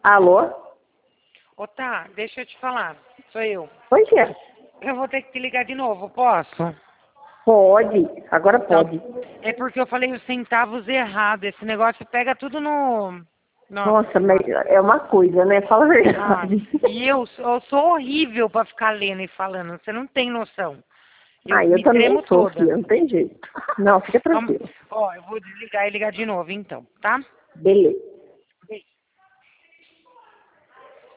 Alô? Ô, tá, deixa eu te falar. Sou eu. Oi, Tia. Eu vou ter que te ligar de novo, posso? Pode, agora Então, pode. é porque eu falei os centavos errado. Esse negócio pega tudo no... Nossa Nossa, mas senhora. é uma coisa, né? Fala a Ah, verdade. e eu sou horrível pra ficar lendo e falando. Você não tem noção. Eu Ah, eu me também tremo sou, toda. filha, não tem jeito. Não, fica Vamos, tranquilo. ó, eu vou desligar e ligar de novo, então, tá? Beleza.